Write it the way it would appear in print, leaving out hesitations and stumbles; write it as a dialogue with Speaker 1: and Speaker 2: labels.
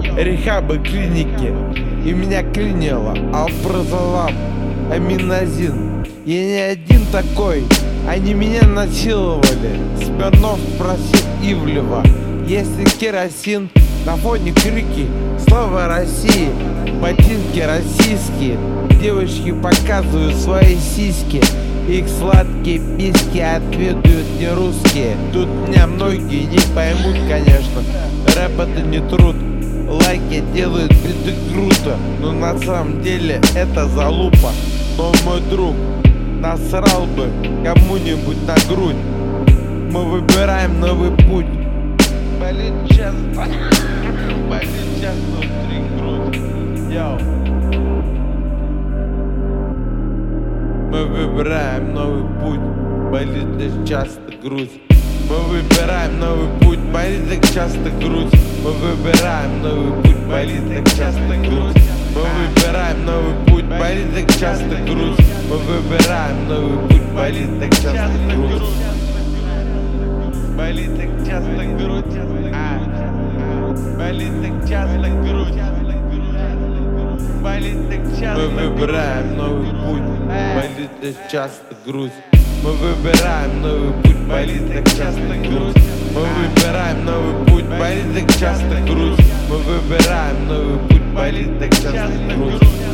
Speaker 1: рехабы, клиники. И меня клинило алпразолам, аминозин. Я не один такой, они меня насиловали. Смирнов спросил Ивлева, есть ли керосин? На фоне крики «Слава России!», ботинки российские, девочки показывают свои сиськи. Их сладкие письки отведают не русские. Тут меня многие не поймут, конечно. Рэп это не труд. Лайки делают биты круто, но на самом деле это залупа. Но мой друг насрал бы кому-нибудь на грудь. Мы выбираем новый путь. Болит часто, внутри грудь. Йоу. Мы выбираем новый путь, болит так часто грудь. Мы выбираем новый путь, болит так часто грудь. Мы выбираем новый путь, болит так часто грудь. Мы выбираем новый путь, болит так часто грудь. Мы выбираем новый путь, болит так часто грудь. Болит так часто грудь. Болит так часто грудь. Болит так часто. Мы выбираем новый путь, болит так часто грудь. Мы выбираем новый путь, болит так часто грудь. Мы выбираем новый путь, болит так часто грудь. Мы выбираем новый путь, болит так часто грудь.